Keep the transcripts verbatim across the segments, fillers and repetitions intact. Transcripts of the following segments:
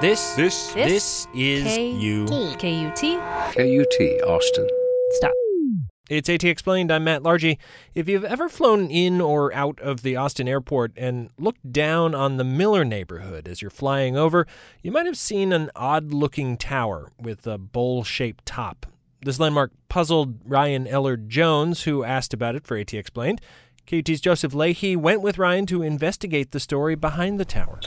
This, This, this, this is K- you. K U T. K U T, Austin. Stop. It's AT Explained. I'm Matt Largy. If you've ever flown in or out of the Austin airport and looked down on the Miller neighborhood as you're flying over, you might have seen an odd-looking tower with a bowl-shaped top. This landmark puzzled Ryan Eller-Jones, who asked about it for AT Explained. K U T's Joseph Leahy went with Ryan to investigate the story behind the tower.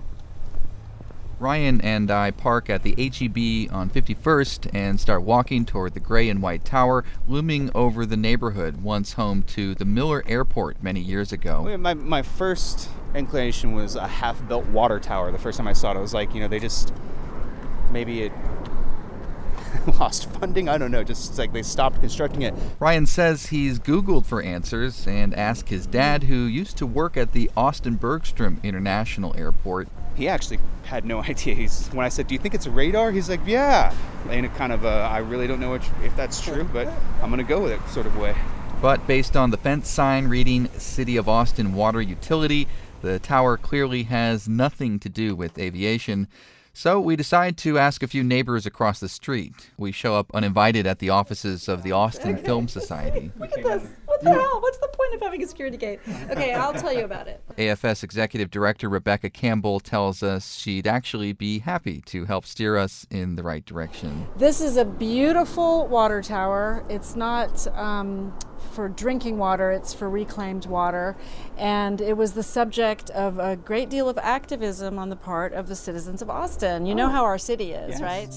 Ryan and I park at the H E B on fifty-first and start walking toward the gray and white tower looming over the neighborhood once home to the Miller Airport many years ago. My, my first inclination was a half-built water tower. The first time I saw it, I was like, you know, they just, maybe it lost funding. I don't know, just like they stopped constructing it. Ryan says he's Googled for answers and asked his dad, who used to work at the Austin Bergstrom International Airport. He actually had no idea. He's, when I said, do you think it's a radar? He's like, yeah. In a kind of a, I really don't know which, if that's true, but I'm going to go with it sort of way. But based on the fence sign reading City of Austin Water Utility, the tower clearly has nothing to do with aviation. So we decide to ask a few neighbors across the street. We show up uninvited at the offices of the Austin Film Society. Look at this. What the hell? What's the point of having a security gate? Okay, I'll tell you about it. A F S Executive Director Rebecca Campbell tells us she'd actually be happy to help steer us in the right direction. This is a beautiful water tower. It's not um, for drinking water, it's for reclaimed water. And it was the subject of a great deal of activism on the part of the citizens of Austin. You know how our city is, Yes. right?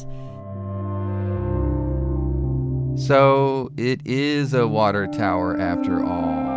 So it is a water tower after all.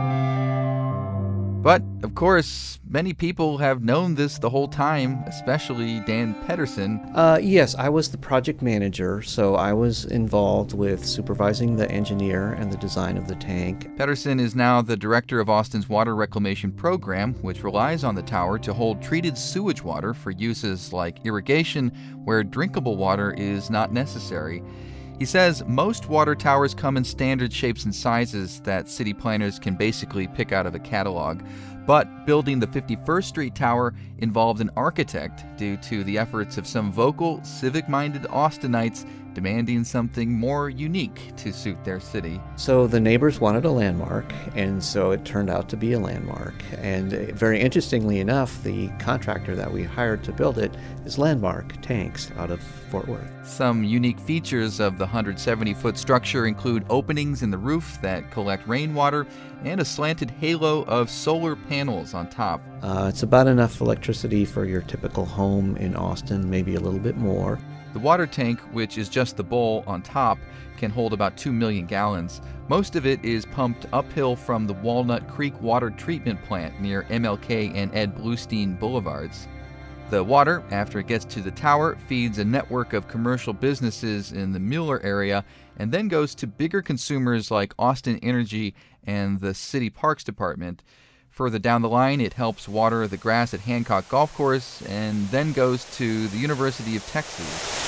But, of course, many people have known this the whole time, especially Dan Pedersen. Uh, yes, I was the project manager, so I was involved with supervising the engineer and the design of the tank. Pedersen is now the director of Austin's water reclamation program, which relies on the tower to hold treated sewage water for uses like irrigation, where drinkable water is not necessary. He says most water towers come in standard shapes and sizes that city planners can basically pick out of a catalog. But building the fifty-first Street Tower involved an architect due to the efforts of some vocal, civic-minded Austinites demanding something more unique to suit their city. So the neighbors wanted a landmark, and so it turned out to be a landmark. And uh, very interestingly enough, the contractor that we hired to build it is Landmark Tanks out of Fort Worth. Some unique features of the one hundred seventy foot structure include openings in the roof that collect rainwater and a slanted halo of solar panels on top. Uh, it's about enough electricity for your typical home in Austin, maybe a little bit more. The water tank, which is just the bowl on top, can hold about two million gallons. Most of it is pumped uphill from the Walnut Creek Water Treatment Plant near M L K and Ed Bluestein Boulevards. The water, after it gets to the tower, feeds a network of commercial businesses in the Mueller area and then goes to bigger consumers like Austin Energy and the City Parks Department. Further down the line, it helps water the grass at Hancock Golf Course and then goes to the University of Texas.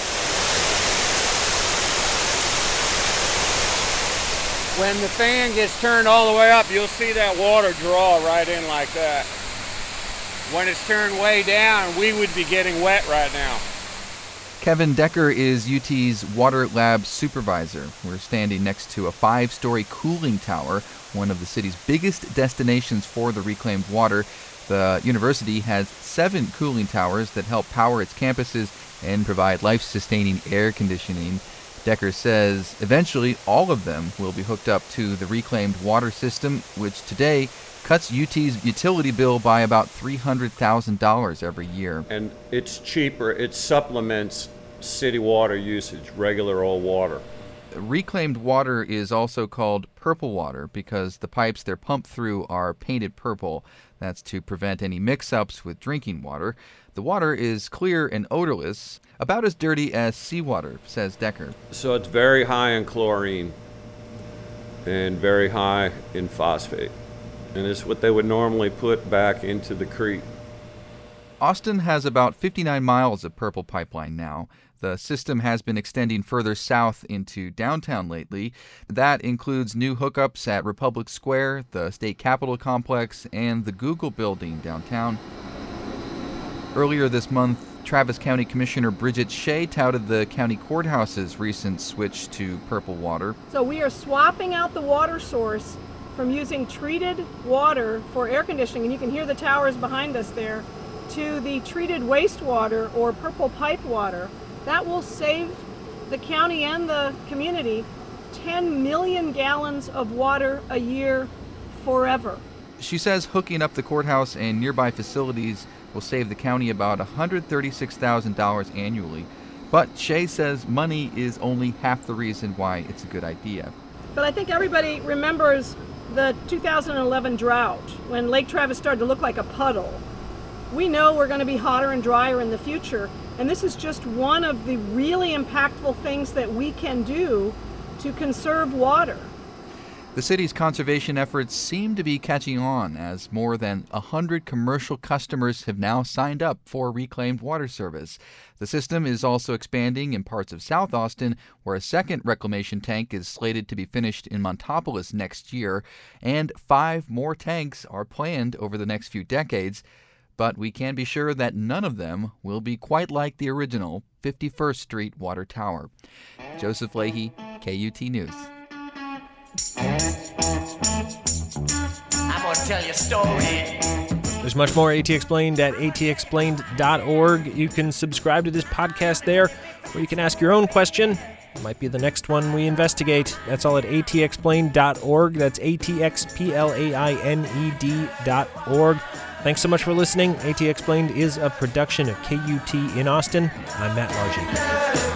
When the fan gets turned all the way up, you'll see that water draw right in like that. When it's turned way down, we would be getting wet right now. Kevin Decker is U T's Water Lab supervisor. We're standing next to a five-story cooling tower, one of the city's biggest destinations for the reclaimed water. The university has seven cooling towers that help power its campuses and provide life-sustaining air conditioning. Decker says eventually all of them will be hooked up to the reclaimed water system, which today cuts U T's utility bill by about three hundred thousand dollars every year. And it's cheaper. It supplements city water usage, regular old water. Reclaimed water is also called purple water because the pipes they're pumped through are painted purple. That's to prevent any mix-ups with drinking water. The water is clear and odorless, about as dirty as seawater, says Decker. So it's very high in chlorine and very high in phosphate. And it's what they would normally put back into the creek. Austin has about fifty-nine miles of purple pipeline now. The system has been extending further south into downtown lately. That includes new hookups at Republic Square, the State Capitol Complex, and the Google building downtown. Earlier this month, Travis County Commissioner Bridget Shea touted the county courthouse's recent switch to purple water. So we are swapping out the water source from using treated water for air conditioning, and you can hear the towers behind us there, to the treated wastewater or purple pipe water. That will save the county and the community ten million gallons of water a year forever. She says hooking up the courthouse and nearby facilities will save the county about one hundred thirty-six thousand dollars annually. But Shea says money is only half the reason why it's a good idea. But I think everybody remembers the two thousand eleven drought when Lake Travis started to look like a puddle. We know we're going to be hotter and drier in the future, and this is just one of the really impactful things that we can do to conserve water. The city's conservation efforts seem to be catching on as more than one hundred commercial customers have now signed up for reclaimed water service. The system is also expanding in parts of South Austin, where a second reclamation tank is slated to be finished in Montopolis next year, and five more tanks are planned over the next few decades. But we can be sure that none of them will be quite like the original fifty-first Street Water Tower. Joseph Leahy, K U T News. I'm gonna tell you a story. There's much more AT Explained at A T explained dot org. You can subscribe to this podcast there, or you can ask your own question. It might be the next one we investigate. That's all at A T explained dot org. That's A T X P L A I N E D dot org. Thanks so much for listening. AT Explained is a production of K U T in Austin. I'm Matt Largy.